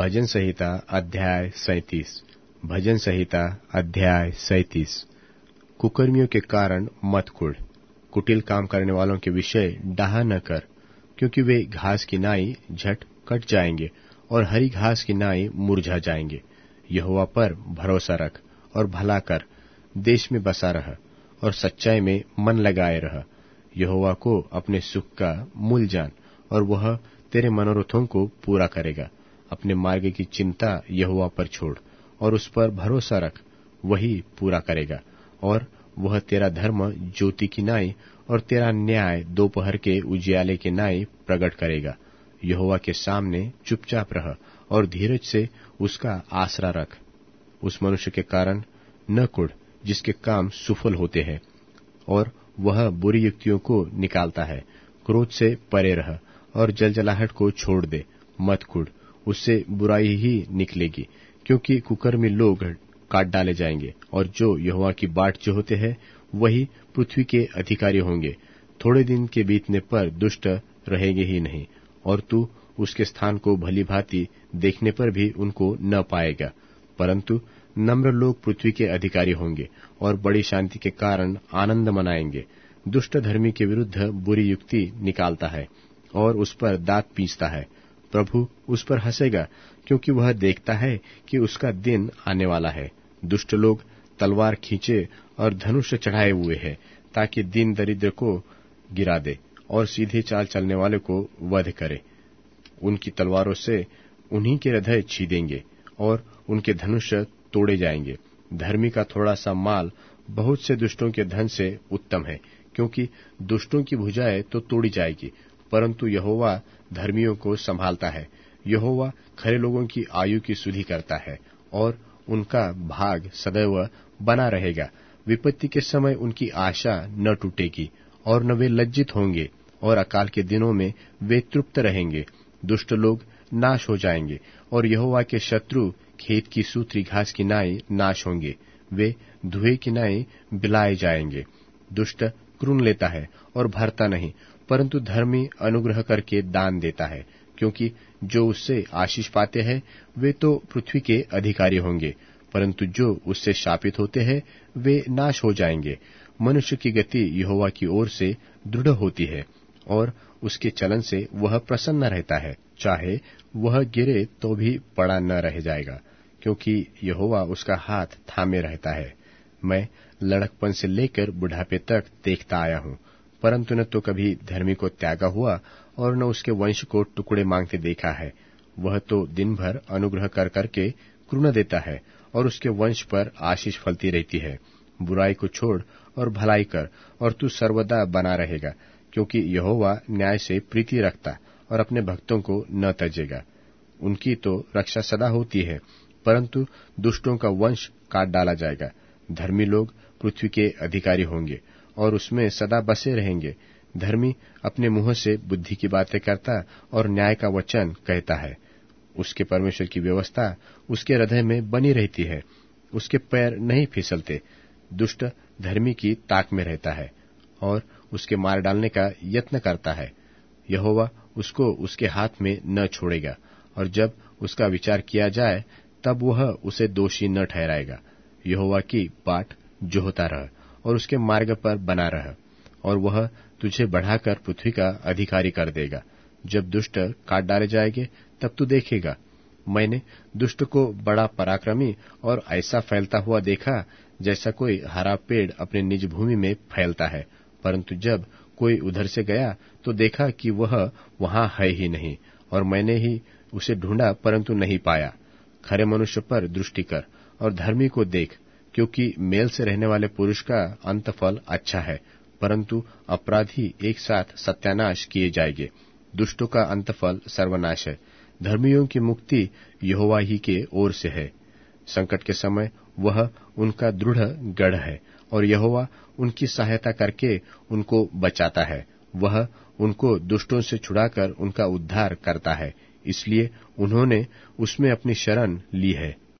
भजन संहिता अध्याय 37। भजन संहिता अध्याय 37। कुकर्मियों के कारण मत कुढ़, कुटिल काम करने वालों के विषय डाह न कर, क्योंकि वे घास की नाई झट कट जाएंगे और हरी घास की नाई मुरझा जाएंगे। यहोवा पर भरोसा रख और भला कर, देश में बसा रह और सच्चाई में मन लगाए रह। यहोवा को अपने सुख का मूल जान और वह तेरे मनोरथों को पूरा करेगा। अपने मार्ग की चिंता यहोवा पर छोड़ और उस पर भरोसा रख, वही पूरा करेगा। और वह तेरा धर्म ज्योति की नाई और तेरा न्याय दोपहर के उजियाले के नाई प्रकट करेगा। यहोवा के सामने चुपचाप रह और धीरज से उसका आसरा रख। उस मनुष्य के कारण न कुढ़ जिसके काम सुफल होते हैं और वह बुरी युक्तियों को निकालता है। क्रोध से परे रह और जलजलाहट को छोड़ दे। मत कुढ़, उससे बुराई ही निकलेगी, क्योंकि कुकर्मी लोग काट डाले जाएंगे और जो यहोवा की बाट जोहते हैं वही पृथ्वी के अधिकारी होंगे। थोड़े दिन के बीतने पर दुष्ट रहेंगे ही नहीं, और तू उसके स्थान को भली भांति देखने पर भी उनको न पाएगा। परंतु नम्र लोग पृथ्वी के अधिकारी होंगे और बड़ी शांति के कारण आनंद मनाएंगे। दुष्ट धर्मी के विरुद्ध बुरी युक्ति निकालता है और उस पर दांत पीसता है। प्रभु उस पर हंसेगा, क्योंकि वह देखता है कि उसका दिन आने वाला है। दुष्ट लोग तलवार खींचे और धनुष चढ़ाए हुए हैं, ताकि दीन दरिद्र को गिरा दे और सीधे चाल चलने वाले को वध करे। उनकी तलवारों से उन्हीं के हृदय छीदेंगे और उनके धनुष तोड़े जाएंगे। धर्मी का थोड़ा सा माल बहुत से दुष्टों के धन से उत्तम है, क्योंकि दुष्टों की भुजाएं तो तोड़ी जाएगी, परंतु यहोवा धर्मियों को संभालता है। यहोवा खरे लोगों की आयु की सुधि करता है और उनका भाग सदैव बना रहेगा। विपत्ति के समय उनकी आशा न टूटेगी और न वे लज्जित होंगे, और अकाल के दिनों में वे तृप्त रहेंगे। दुष्ट लोग नाश हो जाएंगे और यहोवा के शत्रु खेत की सूत्री घास की नाई नाश होंगे। वे धुएं की नाई बिलाए जाएंगे। दुष्ट क्रुन लेता है और भरता नहीं, परंतु धर्मी अनुग्रह करके दान देता है, क्योंकि जो उससे आशीष पाते हैं वे तो पृथ्वी के अधिकारी होंगे, परंतु जो उससे शापित होते हैं वे नाश हो जाएंगे। मनुष्य की गति यहोवा की ओर से दृढ़ होती है और उसके चलन से वह प्रसन्न रहता है। चाहे वह गिरे तो भी पड़ा न रह जाएगा, क्योंकि यहोवा उसका हाथ थामे रहता है। मैं लड़कपन से लेकर बुढ़ापे तक देखता आया हूँ, परंतु न तो कभी धर्मी को त्यागा हुआ और न उसके वंश को टुकड़े मांगते देखा है। वह तो दिन भर अनुग्रह कर करके क्रुण देता है और उसके वंश पर आशीष फलती रहती है। बुराई को छोड़ और भलाई कर और तू सर्वदा बना रहेगा, क्योंकि यहोवा न्याय से प्रीति रखता और अपने भक्तों को न तजेगा। उनकी तो रक्षा सदा होती है, परंतु दुष्टों का वंश काट डाला जाएगा। धर्मी लोग पृथ्वी के अधिकारी होंगे और उसमें सदा बसे रहेंगे। धर्मी अपने मुंह से बुद्धि की बातें करता और न्याय का वचन कहता है। उसके परमेश्वर की व्यवस्था उसके हृदय में बनी रहती है, उसके पैर नहीं फिसलते। दुष्ट धर्मी की ताक में रहता है और उसके मार डालने का यत्न करता है। यहोवा उसको उसके हाथ में न छोड़ेगा, और जब उसका विचार किया जाए तब वह उसे दोषी न ठहराएगा। यहोवा की बाट जोहता रह और उसके मार्ग पर बना रह, और वह तुझे बढ़ाकर पृथ्वी का अधिकारी कर देगा। जब दुष्ट काट डाले जाएंगे तब तू देखेगा। मैंने दुष्ट को बड़ा पराक्रमी और ऐसा फैलता हुआ देखा, जैसा कोई हरा पेड़ अपने निज भूमि में फैलता है, परंतु जब कोई उधर से गया तो देखा कि वह वहां है ही नहीं, और मैंने ही उसे ढूंढा परंतु नहीं पाया। खरे मनुष्य पर दृष्टि कर और धर्मी को देख, क्योंकि मेल से रहने वाले पुरुष का अंतफल अच्छा है, परंतु अपराधी एक साथ सत्यानाश किए जाएंगे। दुष्टों का अंतफल सर्वनाश है, धर्मियों की मुक्ति यहोवा ही के ओर से है। संकट के समय वह उनका दृढ़ गढ़ है, और यहोवा उनकी सहायता करके उनको बचाता है। वह उनको दुष्टों से छुड़ाकर उनका उद्धार करता है, इसलिए उन्होंने उसमें अपनी शरण ली है।